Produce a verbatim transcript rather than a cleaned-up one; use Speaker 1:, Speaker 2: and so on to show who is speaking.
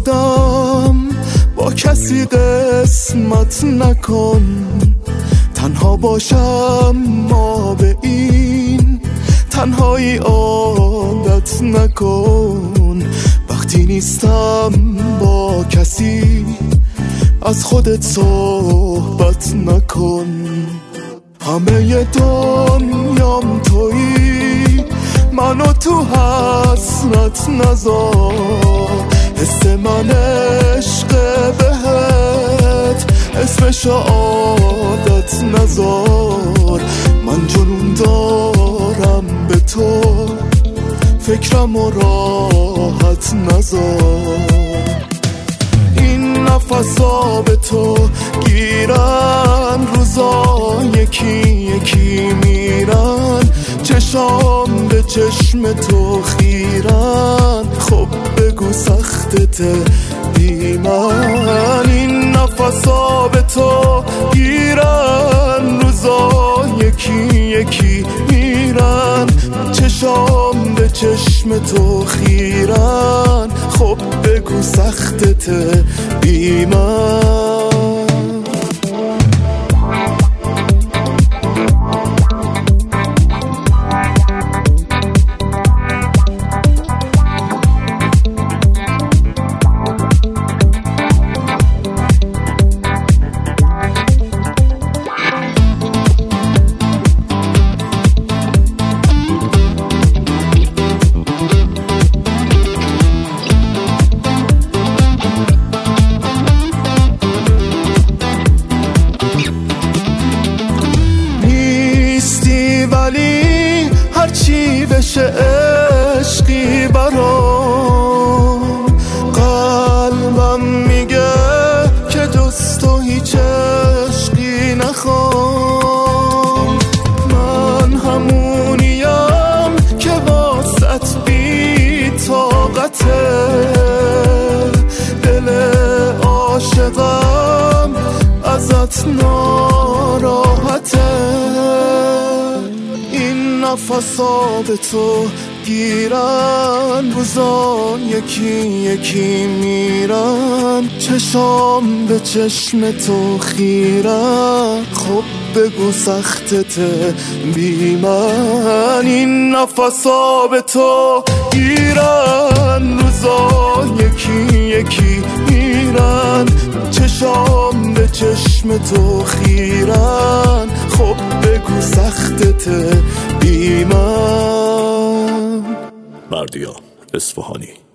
Speaker 1: خودم با کسی قسمت نکن، تنها باشم ما به این تنهایی عادت نکن. وقتی نیستم با کسی از خودت صحبت نکن. همه دنیام تویی، منو تو حسرت نذار. حس من عشق بهت، اسمشو عادت نذار. من جنون دارم به تو، فکرم و راحت نذار. این نفسا به تو گیرن، روزا یکی یکی میرن. چشام به چشم تو خیرن، خب بگو سختته بی من. این نفسا به تو گیرن، روزا یکی یکی میرن. چشام به چشم تو خیرن، خب بگو سختته بی من. ولی هرچی بشه عشقی برام، قلبم میگه که جز تو هیچ عشقی نخوام. من همونیم که واسط بی طاقته، دل عاشقم ازت ناراحته. نفسا به تو گیرن، روزا یکی یکی میرن. چشام به چشم تو خیرن، خب بگو سختته بی من. این نفسا به تو گیرن، روزا یکی یکی میرن. چشام به چشم تو خیرن، خب بگو سختته بی من.
Speaker 2: بردیا اصفهانی.